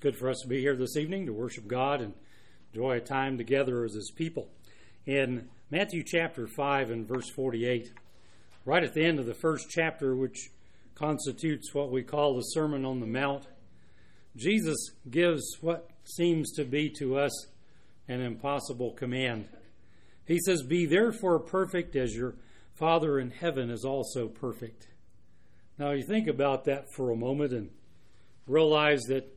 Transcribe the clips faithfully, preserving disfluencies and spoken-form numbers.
good for us to be here this evening to worship God and enjoy a time together as His people. In Matthew chapter five and verse forty-eight, right at the end of the first chapter, which constitutes what we call the Sermon on the Mount, Jesus gives what seems to be to us an impossible command. He says, "Be therefore perfect as your Father in heaven is also perfect." Now you think about that for a moment and realize that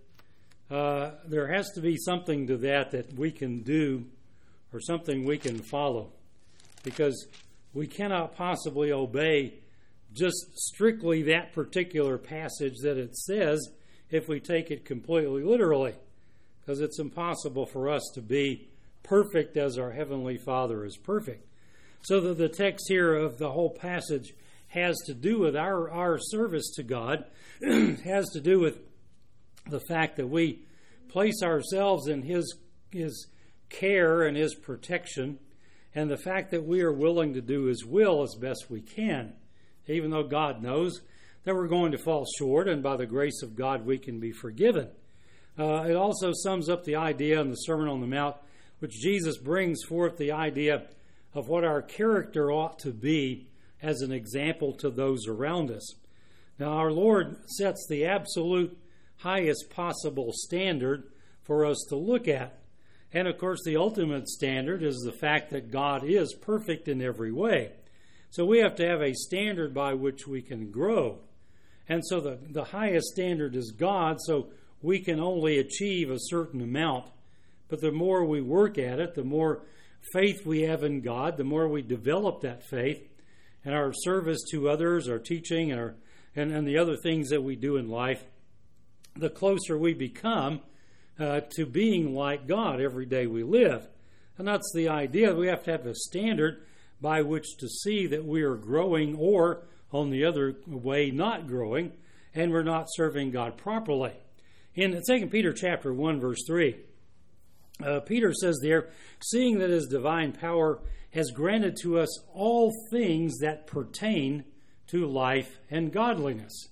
uh, there has to be something to that that we can do or something we can follow, because we cannot possibly obey just strictly that particular passage that it says if we take it completely literally, because it's impossible for us to be perfect as our Heavenly Father is perfect. So that the text here of the whole passage has to do with our, our service to God, has to do with the fact that we place ourselves in His, His care and His protection, and the fact that we are willing to do His will as best we can, even though God knows that we're going to fall short, and by the grace of God we can be forgiven. Uh, it also sums up the idea in the Sermon on the Mount, which Jesus brings forth the idea of what our character ought to be as an example to those around us. Now, our Lord sets the absolute highest possible standard for us to look at. And, of course, the ultimate standard is the fact that God is perfect in every way. So we have to have a standard by which we can grow. And so the, the highest standard is God, so we can only achieve a certain amount. But the more we work at it, the more faith we have in God, the more we develop that faith, and our service to others, our teaching, and, our, and, and the other things that we do in life, the closer we become uh, to being like God every day we live. And that's the idea. We have to have a standard by which to see that we are growing, or, on the other way, not growing, and we're not serving God properly. In Second Peter chapter one, verse three, uh, Peter says there, "Seeing that His divine power has granted to us all things that pertain to life and godliness."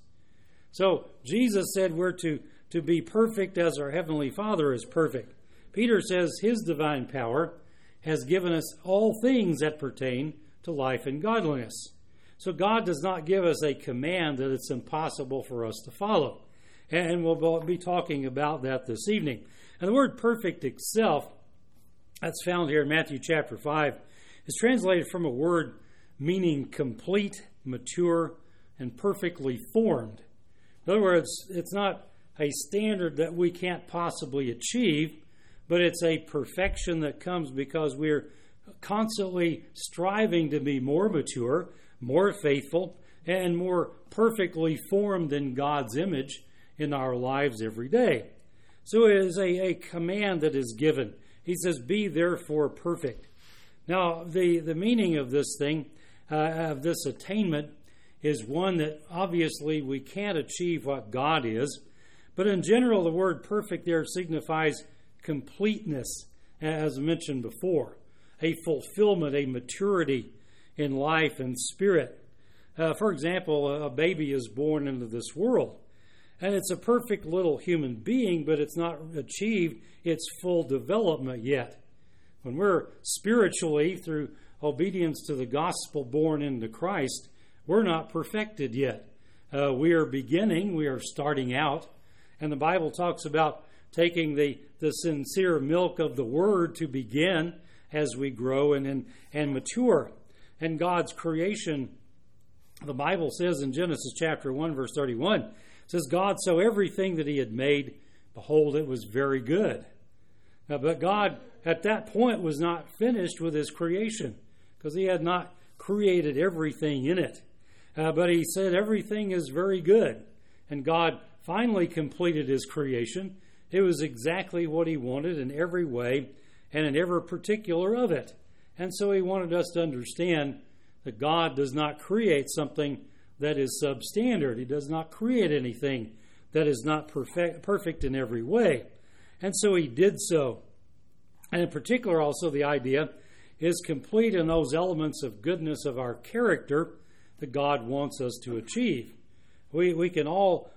So Jesus said we're to, to be perfect as our Heavenly Father is perfect. Peter says His divine power has given us all things that pertain to life and godliness. So God does not give us a command that it's impossible for us to follow. And we'll be talking about that this evening. And the word perfect itself, that's found here in Matthew chapter five, is translated from a word meaning complete, mature, and perfectly formed. In other words, it's not a standard that we can't possibly achieve, but it's a perfection that comes because we're constantly striving to be more mature, more faithful, and more perfectly formed in God's image in our lives every day. So it is a, a command that is given. He says, "Be therefore perfect." Now, the, the meaning of this thing, uh, of this attainment, is one that obviously we can't achieve what God is. But in general, the word perfect there signifies completeness, as mentioned before, a fulfillment, a maturity in life and spirit. Uh, for example, a baby is born into this world, and it's a perfect little human being, but it's not achieved its full development yet. When we're spiritually, through obedience to the gospel, born into Christ, we're not perfected yet. Uh, we are beginning, we are starting out, and the Bible talks about taking the, the sincere milk of the Word to begin as we grow and, and, and mature. And God's creation, the Bible says in Genesis chapter one, verse thirty-one, it says, "God saw everything that He had made, behold, it was very good." Now, but God, at that point, was not finished with His creation, because He had not created everything in it. Uh, but He said everything is very good. And God finally completed His creation. It was exactly what He wanted in every way and in every particular of it. And so He wanted us to understand that God does not create something that is substandard. He does not create anything that is not perfect, perfect in every way. And so He did so. And in particular, also, the idea is complete in those elements of goodness of our character that God wants us to achieve. We, we can all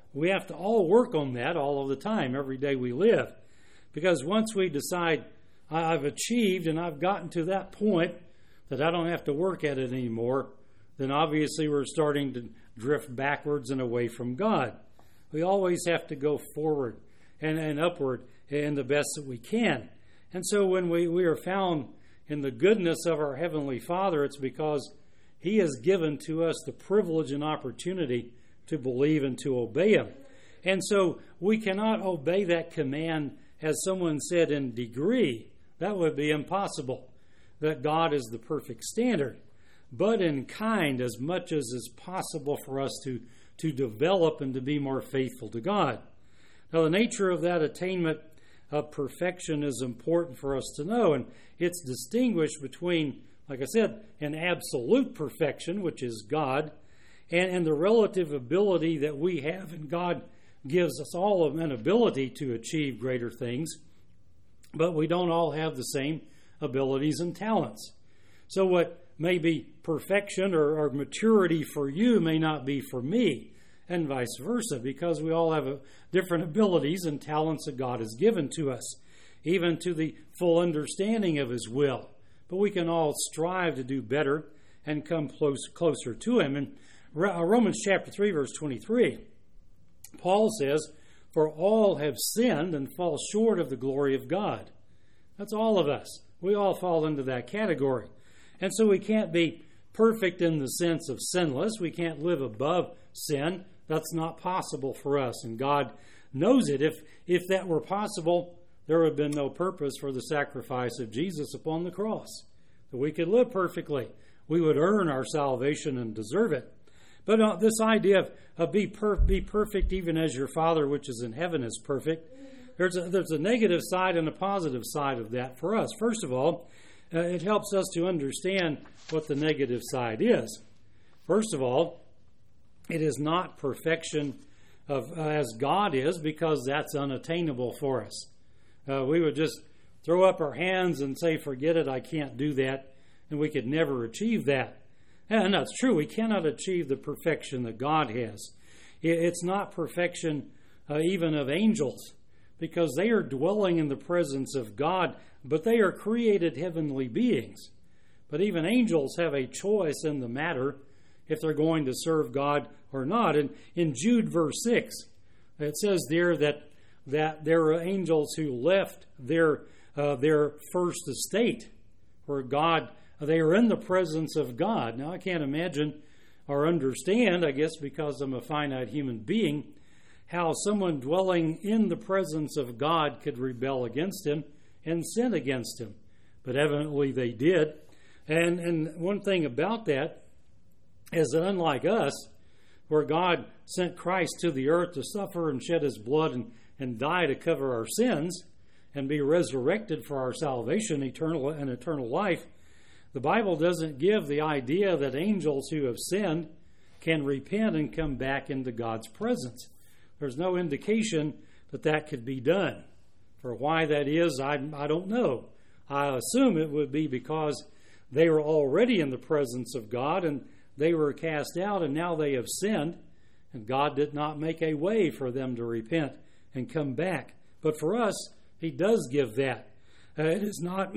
we have to all work on that all of the time, every day we live. Because once we decide, I've achieved and I've gotten to that point that I don't have to work at it anymore, then obviously we're starting to drift backwards and away from God. We always have to go forward and, and upward in the best that we can. And so when we, we are found in the goodness of our Heavenly Father, it's because He has given to us the privilege and opportunity to believe and to obey Him. And so we cannot obey that command, as someone said, in degree. That would be impossible, that God is the perfect standard. But in kind, as much as is possible for us to, to develop and to be more faithful to God. Now, the nature of that attainment of perfection is important for us to know, and it's distinguished between, like I said, an absolute perfection, which is God, and, and the relative ability that we have, and God gives us all an ability to achieve greater things, but we don't all have the same abilities and talents. So what may be perfection or, or maturity for you may not be for me, and vice versa, because we all have a, different abilities and talents that God has given to us, even to the full understanding of His will. But we can all strive to do better and come close, closer to Him. In Romans chapter three, verse twenty-three, Paul says, "For all have sinned and fall short of the glory of God." That's all of us. We all fall into that category. And so we can't be perfect in the sense of sinless. We can't live above sin. That's not possible for us, and God knows it. If, if that were possible, there would have been no purpose for the sacrifice of Jesus upon the cross, that we could live perfectly. We would earn our salvation and deserve it. But uh, this idea of, of be, per, be perfect even as your Father which is in heaven is perfect, there's a, there's a negative side and a positive side of that for us. First of all, uh, it helps us to understand what the negative side is. First of all, it is not perfection of uh, as God is, because that's unattainable for us. Uh, we would just throw up our hands and say, forget it, I can't do that, and we could never achieve that. And that's true. We cannot achieve the perfection that God has. It's not perfection uh, even of angels, because they are dwelling in the presence of God, but they are created heavenly beings. But even angels have a choice in the matter if they're going to serve God or not. And in Jude verse six, it says there that that there are angels who left their uh, their first estate, where God, they are in the presence of God. Now, I can't imagine or understand, I guess because I'm a finite human being, how someone dwelling in the presence of God could rebel against Him and sin against Him. But evidently they did. And, and one thing about that is that unlike us, where God sent Christ to the earth to suffer and shed His blood and, and die to cover our sins and be resurrected for our salvation, eternal and eternal life, the Bible doesn't give the idea that angels who have sinned can repent and come back into God's presence. There's no indication that that could be done. For why that is, I, I don't know. I assume it would be because they were already in the presence of God and they were cast out, and now they have sinned, and God did not make a way for them to repent and come back. But for us, He does give that. Uh, it is not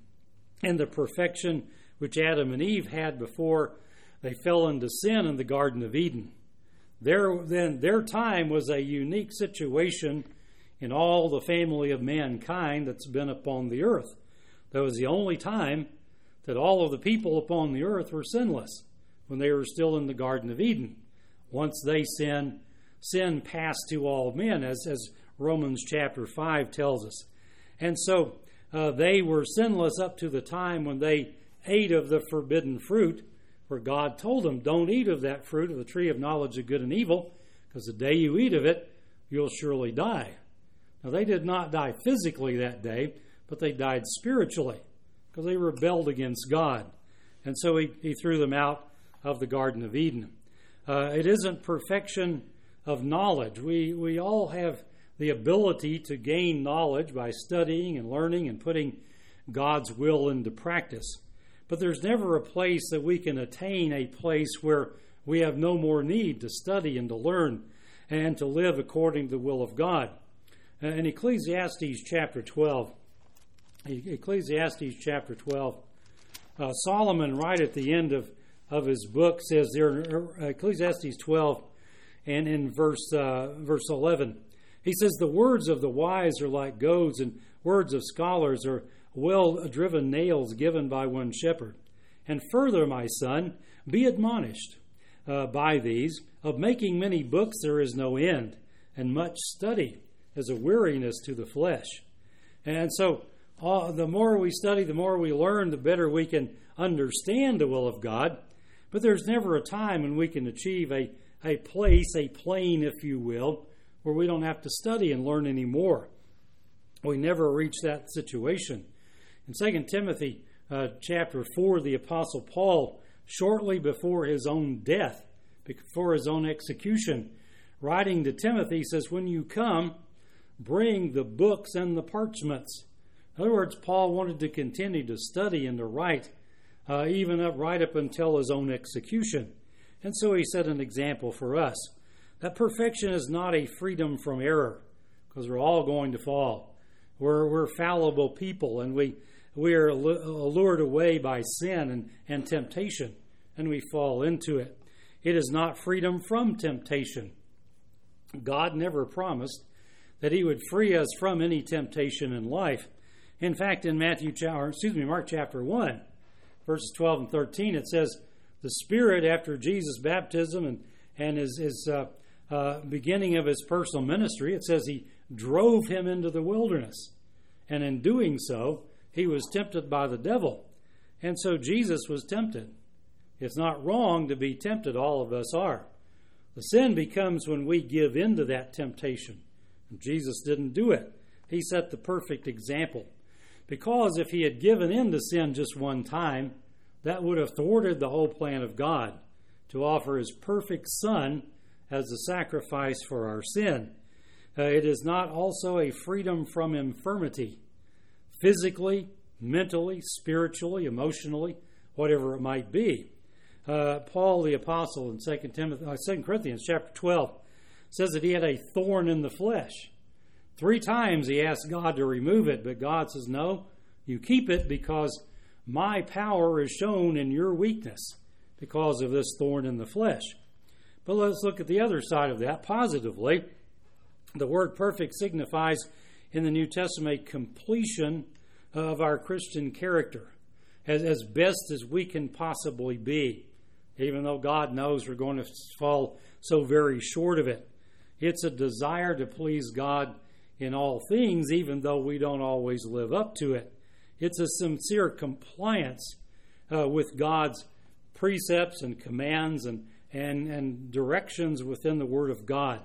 in the perfection which Adam and Eve had before they fell into sin in the Garden of Eden. Their, then, their time was a unique situation in all the family of mankind that's been upon the earth. That was the only time that all of the people upon the earth were sinless, when they were still in the Garden of Eden. Once they sinned, sin passed to all men, as, as Romans chapter five tells us. And so uh, they were sinless up to the time when they ate of the forbidden fruit, where God told them, don't eat of that fruit of the tree of knowledge of good and evil, because the day you eat of it, you'll surely die. Now, they did not die physically that day, but they died spiritually, because they rebelled against God. And so he, he threw them out of the Garden of Eden. Uh, it isn't perfection of knowledge. We we all have the ability to gain knowledge by studying and learning and putting God's will into practice. But there's never a place that we can attain a place where we have no more need to study and to learn and to live according to the will of God. Uh, in Ecclesiastes chapter twelve, Ecclesiastes chapter twelve, uh, Solomon, right at the end of, of his book, says there in Ecclesiastes twelve and in verse uh, verse eleven, he says, "The words of the wise are like goads, and words of scholars are well-driven nails given by one shepherd. And further, my son, be admonished uh, by these. Of making many books there is no end, and much study is a weariness to the flesh." And so uh, the more we study, the more we learn, the better we can understand the will of God. But there's never a time when we can achieve a, a place, a plane, if you will, where we don't have to study and learn anymore. We never reach that situation. In Second Timothy uh, chapter four, the Apostle Paul, shortly before his own death, before his own execution, writing to Timothy, says, "When you come, bring the books and the parchments." In other words, Paul wanted to continue to study and to write, uh, even up right up until his own execution. And so he set an example for us. That perfection is not a freedom from error, because we're all going to fall. We're, we're fallible people, and we, we are allured away by sin and, and temptation, and we fall into it. It is not freedom from temptation. God never promised that he would free us from any temptation in life. In fact, in Matthew, or excuse me, Mark chapter one, verses twelve and thirteen, it says, the Spirit, after Jesus' baptism and, and his, his uh, uh, beginning of his personal ministry, it says he drove him into the wilderness. And in doing so, he was tempted by the devil. And so Jesus was tempted. It's not wrong to be tempted. All of us are. The sin becomes when we give in to that temptation. And Jesus didn't do it. He set the perfect example. Because if he had given in to sin just one time, that would have thwarted the whole plan of God to offer his perfect Son as a sacrifice for our sin. Uh, it is not also a freedom from infirmity, physically, mentally, spiritually, emotionally, whatever it might be. Uh, Paul the Apostle in Second Timothy, uh, Second Corinthians chapter twelve says that he had a thorn in the flesh. Three times he asked God to remove it, but God says, "No, you keep it, because my power is shown in your weakness because of this thorn in the flesh." But let's look at the other side of that positively. The word perfect signifies in the New Testament completion of our Christian character as, as best as we can possibly be, even though God knows we're going to fall so very short of it. It's a desire to please God in all things, even though we don't always live up to it. It's a sincere compliance uh, with God's precepts and commands and, and, and directions within the Word of God.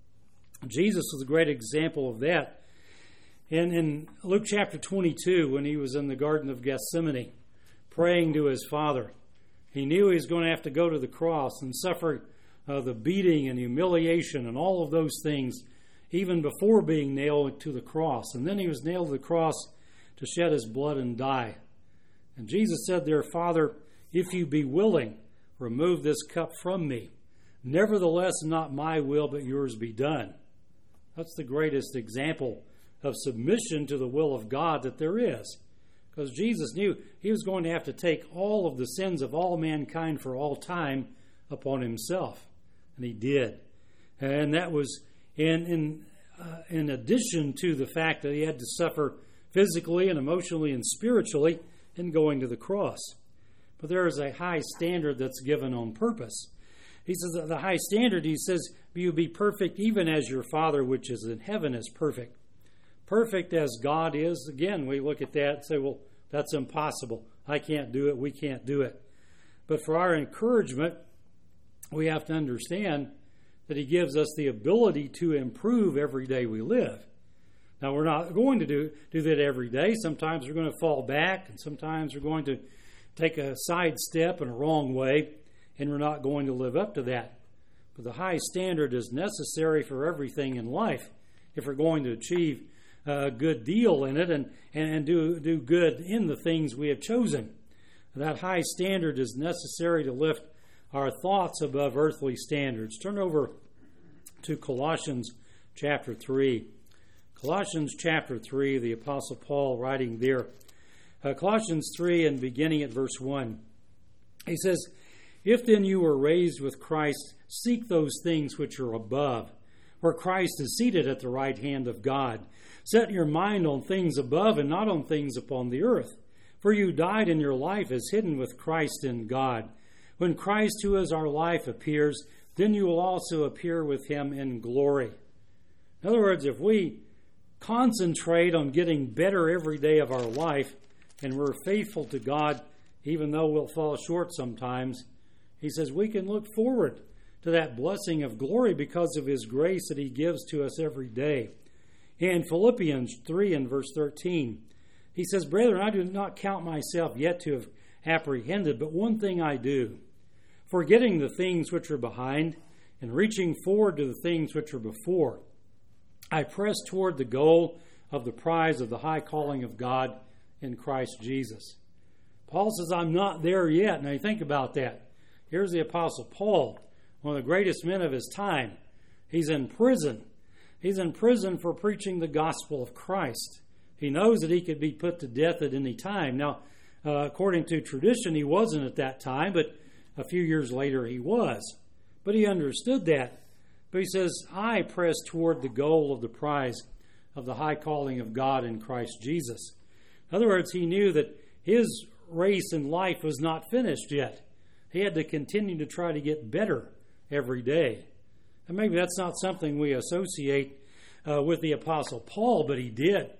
Jesus was a great example of that. In, in Luke chapter twenty-two, when he was in the Garden of Gethsemane, praying to his Father, he knew he was going to have to go to the cross and suffer uh, the beating and humiliation and all of those things, even before being nailed to the cross. And then he was nailed to the cross to shed his blood and die. And Jesus said there, "Father, if you be willing, remove this cup from me. Nevertheless, not my will, but yours be done." That's the greatest example of submission to the will of God that there is. Because Jesus knew he was going to have to take all of the sins of all mankind for all time upon himself. And he did. And that was in in, uh, in addition to the fact that he had to suffer physically and emotionally and spiritually in going to the cross. But there is a high standard that's given on purpose. He says that the high standard, he says, you be perfect even as your Father which is in heaven is perfect. Perfect as God is. Again, we look at that and say, well, that's impossible. I can't do it. We can't do it. But for our encouragement, we have to understand that he gives us the ability to improve every day we live. Now, we're not going to do, do that every day. Sometimes we're going to fall back, and sometimes we're going to take a side step in a wrong way, and we're not going to live up to that. But the high standard is necessary for everything in life if we're going to achieve a good deal in it and, and do, do good in the things we have chosen. That high standard is necessary to lift our thoughts above earthly standards. Turn over to Colossians chapter three. Colossians chapter three, the Apostle Paul writing there. Uh, Colossians three and beginning at verse one. He says, "If then you were raised with Christ, seek those things which are above, where Christ is seated at the right hand of God. Set your mind on things above and not on things upon the earth. For you died, and your life is hidden with Christ in God. When Christ, who is our life, appears, then you will also appear with him in glory." In other words, if we concentrate on getting better every day of our life, and we're faithful to God, even though we'll fall short sometimes, he says we can look forward to that blessing of glory because of his grace that he gives to us every day. In Philippians three and verse thirteen, he says, "Brethren, I do not count myself yet to have apprehended, but one thing I do, forgetting the things which are behind and reaching forward to the things which are before, I press toward the goal of the prize of the high calling of God in Christ Jesus." Paul says, I'm not there yet. Now you think about that. Here's the Apostle Paul, one of the greatest men of his time. He's in prison. He's in prison for preaching the gospel of Christ. He knows that he could be put to death at any time. Now, uh, according to tradition, he wasn't at that time, but a few years later he was. But he understood that. But he says, I press toward the goal of the prize of the high calling of God in Christ Jesus. In other words, he knew that his race in life was not finished yet. He had to continue to try to get better every day. And maybe that's not something we associate uh, with the Apostle Paul, but he did.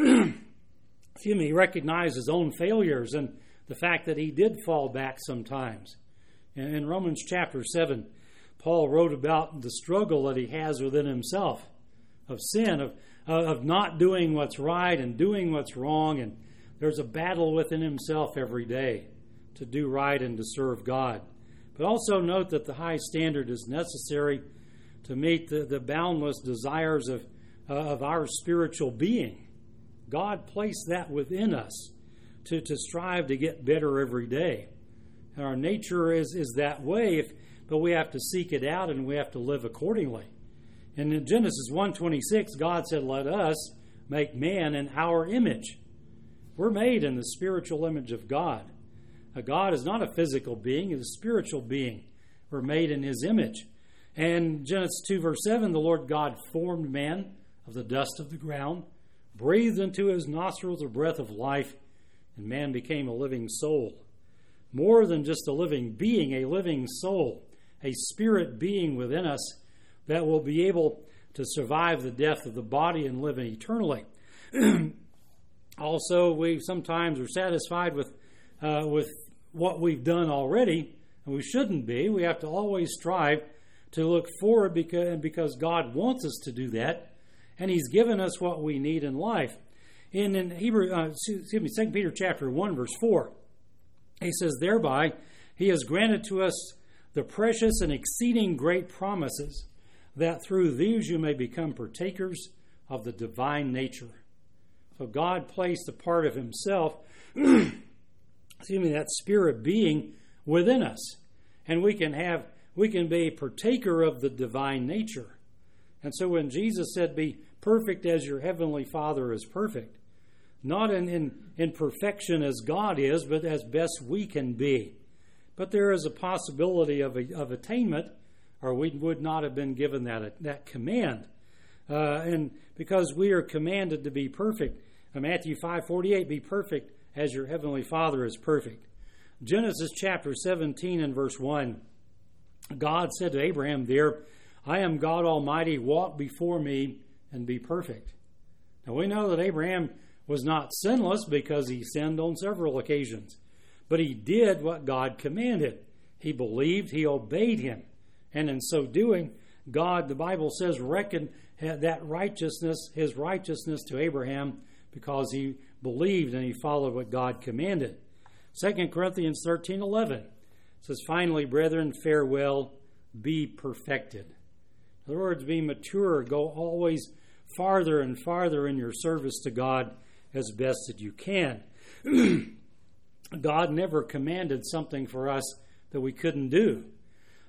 Excuse me, he recognized his own failures and the fact that he did fall back sometimes. And in Romans chapter seven, Paul wrote about the struggle that he has within himself of sin, of, uh, of not doing what's right and doing what's wrong. And there's a battle within himself every day to do right and to serve God. But also note that the high standard is necessary to meet the, the boundless desires of, uh, of our spiritual being. God placed that within us to, to strive to get better every day. And our nature is, is that way, if, but we have to seek it out and we have to live accordingly. And in Genesis one twenty-six, God said, let us make man in our image. We're made in the spiritual image of God. Now, God is not a physical being, he's a spiritual being. We're made in his image. And Genesis two verse seven, the Lord God formed man of the dust of the ground, breathed into his nostrils a breath of life, and man became a living soul. More than just a living being, a living soul, a spirit being within us that will be able to survive the death of the body and live eternally. Also, we sometimes are satisfied with uh, with what we've done already, and we shouldn't be. We have to always strive to look forward because, because God wants us to do that, and he's given us what we need in life. In, in Hebrew, uh, excuse me, Second Peter chapter one, verse four, he says, thereby he has granted to us the precious and exceeding great promises, that through these you may become partakers of the divine nature. So God placed a part of himself, excuse me, that spirit being within us. And we can have, we can be a partaker of the divine nature. And so when Jesus said, be perfect as your heavenly Father is perfect, not in, in, in perfection as God is, but as best we can be. But there is a possibility of, a, of attainment, or we would not have been given that, that command. Uh, and because we are commanded to be perfect. Uh, Matthew five forty-eight, be perfect as your heavenly Father is perfect. Genesis chapter seventeen and verse one, God said to Abraham there, I am God Almighty, walk before me and be perfect. Now we know that Abraham was not sinless because he sinned on several occasions. But he did what God commanded. He believed, he obeyed him. And in so doing, God, the Bible says, reckoned that righteousness, his righteousness to Abraham because he believed and he followed what God commanded. Second Corinthians thirteen eleven says, finally, brethren, farewell, be perfected. In other words, be mature, go always farther and farther in your service to God as best that you can. God never commanded something for us that we couldn't do.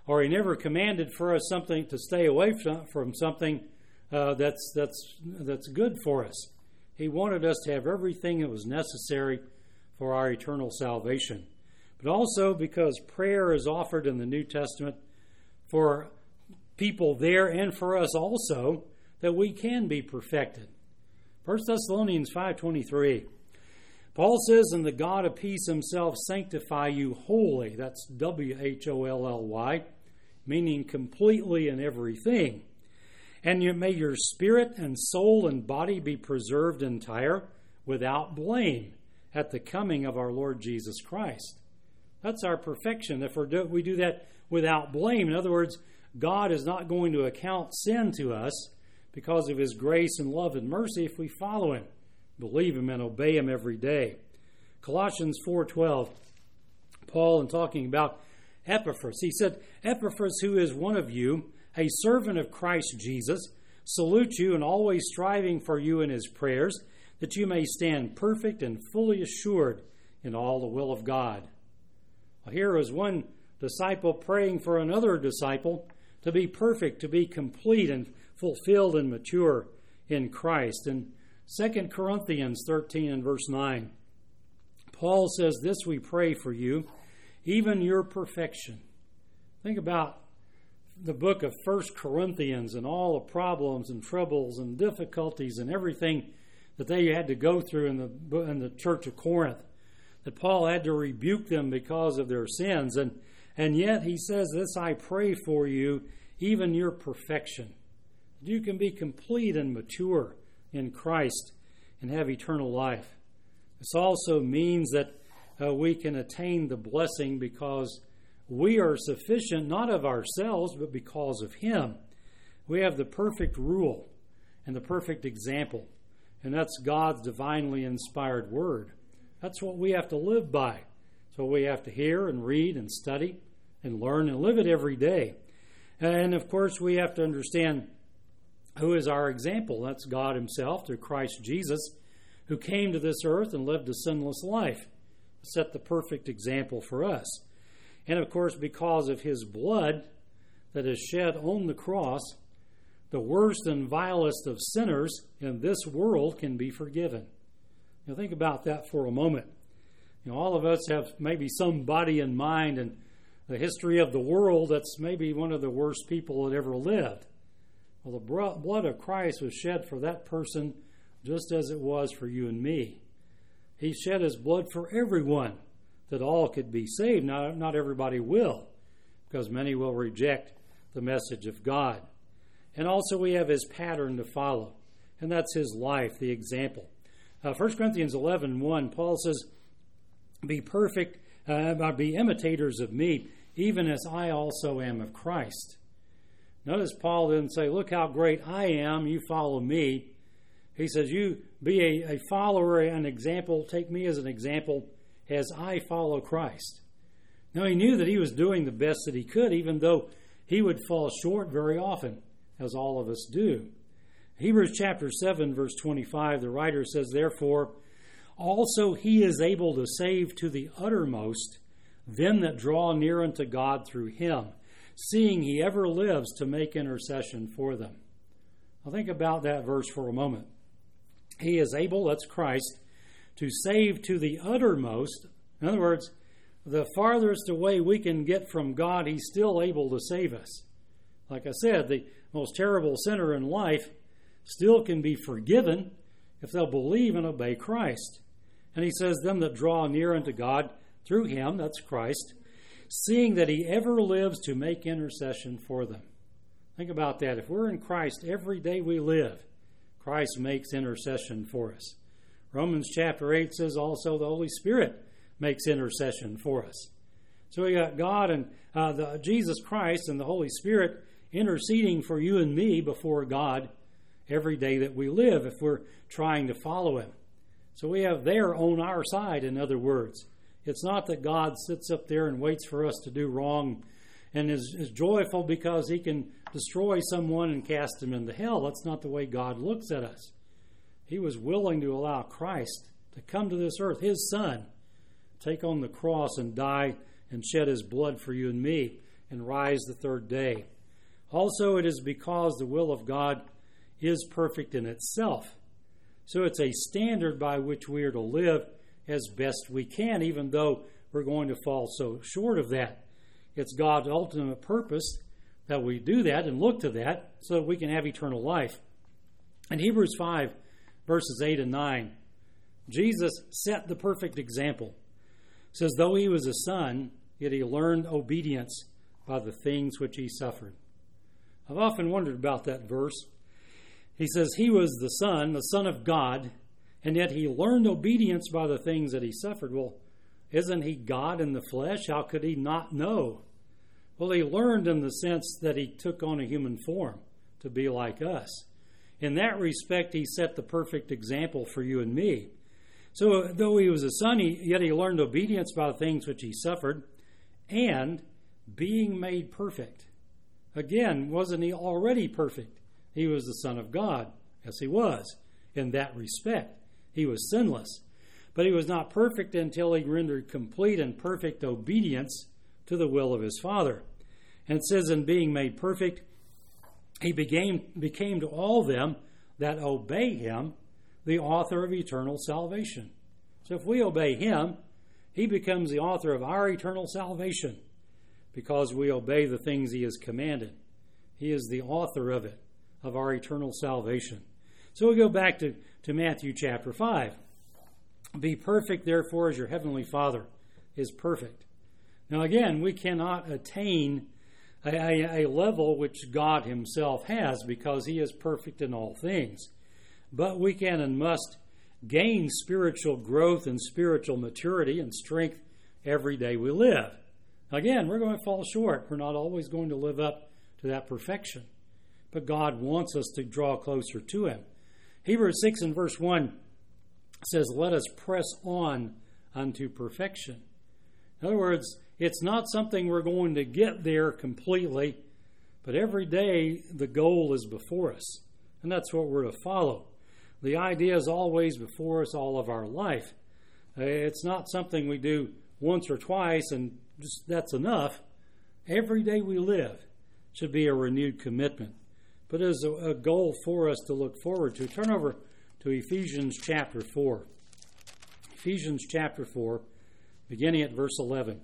or He never commanded for us something to stay away from, from something uh, that's that's that's good for us. He wanted us to have everything that was necessary for our eternal salvation. But also because prayer is offered in the New Testament for people there and for us also, that we can be perfected. First Thessalonians five twenty-three. Paul says, "And the God of peace Himself sanctify you wholly." That's W H O L L Y, meaning completely in everything. "And you, may your spirit and soul and body be preserved entire, without blame, at the coming of our Lord Jesus Christ." That's our perfection. If we're do, we do that without blame. In other words, God is not going to account sin to us because of His grace and love and mercy if we follow Him, believe Him, and obey Him every day. Colossians four twelve, Paul, in talking about Epaphras, he said, "Epaphras, who is one of you, a servant of Christ Jesus, salute you, and always striving for you in his prayers, that you may stand perfect and fully assured in all the will of God." Well, here is one disciple praying for another disciple to be perfect, to be complete and fulfilled and mature in Christ. In Second Corinthians thirteen and verse nine, Paul says, "This we pray for you, even your perfection." Think about the book of First Corinthians and all the problems and troubles and difficulties and everything that they had to go through in the in the church of Corinth, that Paul had to rebuke them because of their sins. And, and yet he says, "This I pray for you, even your perfection." You can be complete and mature in Christ and have eternal life. This also means that uh, we can attain the blessing because we are sufficient, not of ourselves, but because of Him. We have the perfect rule and the perfect example, and that's God's divinely inspired Word. That's what we have to live by. So we have to hear and read and study and learn and live it every day. And of course, we have to understand who is our example. That's God Himself through Christ Jesus, who came to this earth and lived a sinless life, set the perfect example for us. And of course, because of His blood that is shed on the cross, the worst and vilest of sinners in this world can be forgiven. Now think about that for a moment. You know, all of us have maybe somebody in mind in the history of the world that's maybe one of the worst people that ever lived. Well, the blood of Christ was shed for that person just as it was for you and me. He shed His blood for everyone, that all could be saved. Not, not everybody will, because many will reject the message of God. And also we have His pattern to follow, and that's His life, the example. Uh, First Corinthians eleven one, Paul says, "Be perfect, uh, be imitators of me, even as I also am of Christ." Notice Paul didn't say, "Look how great I am, you follow me." He says, "You be a, a follower, an example, take me as an example as I follow Christ." Now he knew that he was doing the best that he could, even though he would fall short very often, as all of us do. Hebrews chapter seven, verse twenty-five, the writer says, "Therefore also He is able to save to the uttermost them that draw near unto God through Him, seeing He ever lives to make intercession for them." Now think about that verse for a moment. He is able, that's Christ, to save to the uttermost. In other words, the farthest away we can get from God, He's still able to save us. Like I said, the most terrible sinner in life still can be forgiven if they'll believe and obey Christ. And he says, "Them that draw near unto God through Him," that's Christ, "seeing that He ever lives to make intercession for them." Think about that. If we're in Christ every day we live, Christ makes intercession for us. Romans chapter eight says also the Holy Spirit makes intercession for us. So we got God and uh, the, Jesus Christ and the Holy Spirit interceding for you and me before God every day that we live if we're trying to follow Him. So we have there on our side, in other words. It's not that God sits up there and waits for us to do wrong and is, is joyful because He can destroy someone and cast them into hell. That's not the way God looks at us. He was willing to allow Christ to come to this earth, His Son, take on the cross and die and shed His blood for you and me. and rise the third day. Also, it is because the will of God is perfect in itself. So it's a standard by which we are to live as best we can, even though we're going to fall so short of that. It's God's ultimate purpose that we do that and look to that so that we can have eternal life. In Hebrews five, verses eight and nine, Jesus set the perfect example. It says, though he was a son, yet he learned obedience by the things which he suffered. I've often wondered about that verse. He says he was the Son, the Son of God, and yet he learned obedience by the things that he suffered. Well, isn't he God in the flesh? How could he not know? Well, he learned in the sense that he took on a human form to be like us. In that respect, he set the perfect example for you and me. So though he was a son, he, yet he learned obedience by the things which he suffered, and being made perfect. Again, wasn't he already perfect? He was the Son of God. Yes, he was, in that respect. He was sinless. But he was not perfect until he rendered complete and perfect obedience to the will of his Father. And it says, in being made perfect, he became, became to all them that obey him the author of eternal salvation. So if we obey him, he becomes the author of our eternal salvation because we obey the things he has commanded. He is the author of it, of our eternal salvation. So we go back to, to Matthew chapter five. Be perfect, therefore, as your heavenly Father is perfect. Now again, we cannot attain a, a, a level which God himself has because he is perfect in all things. But we can and must gain spiritual growth and spiritual maturity and strength every day we live. Again, we're going to fall short. We're not always going to live up to that perfection. But God wants us to draw closer to him. Hebrews six and verse one says, let us press on unto perfection. In other words, it's not something we're going to get there completely, but every day the goal is before us. And that's what we're to follow. The idea is always before us all of our life. It's not something we do once or twice and just that's enough. Every day we live should be a renewed commitment. But it is a, a goal for us to look forward to. Turn over to Ephesians chapter four. Ephesians chapter four, beginning at verse eleven.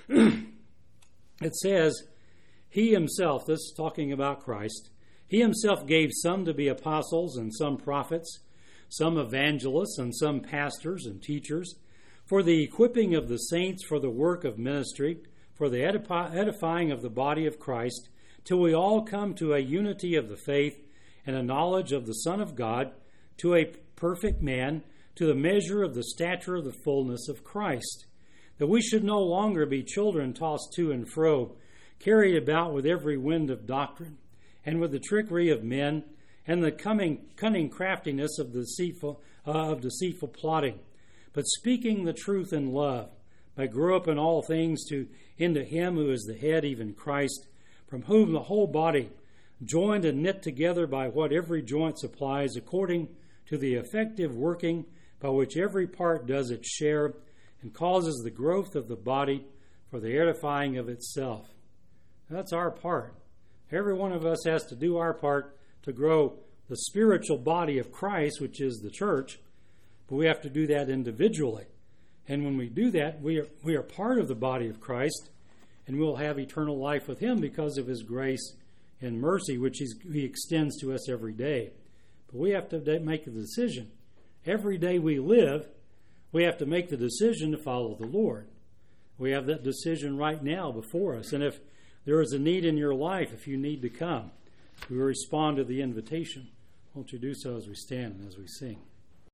It says, he himself, this is talking about Christ, he himself gave some to be apostles and some prophets, some evangelists and some pastors and teachers, for the equipping of the saints for the work of ministry, for the edifying of the body of Christ, till we all come to a unity of the faith and a knowledge of the Son of God, to a perfect man, to the measure of the stature of the fullness of Christ, that we should no longer be children tossed to and fro, carried about with every wind of doctrine, and with the trickery of men, and the coming, cunning craftiness of deceitful, uh, of deceitful plotting, but speaking the truth in love, might grow up in all things to into him who is the head, even Christ, from whom the whole body, joined and knit together by what every joint supplies, according to the effective working by which every part does its share, and causes the growth of the body for the edifying of itself. That's our part. Every one of us has to do our part to grow the spiritual body of Christ, which is the church, but we have to do that individually. And when we do that, we are, we are part of the body of Christ, and we'll have eternal life with him because of his grace and mercy, which he's, he extends to us every day. But we have to make a decision. Every day we live, we have to make the decision to follow the Lord. We have that decision right now before us. And if there is a need in your life, if you need to come, we will respond to the invitation. Won't you do so as we stand and as we sing?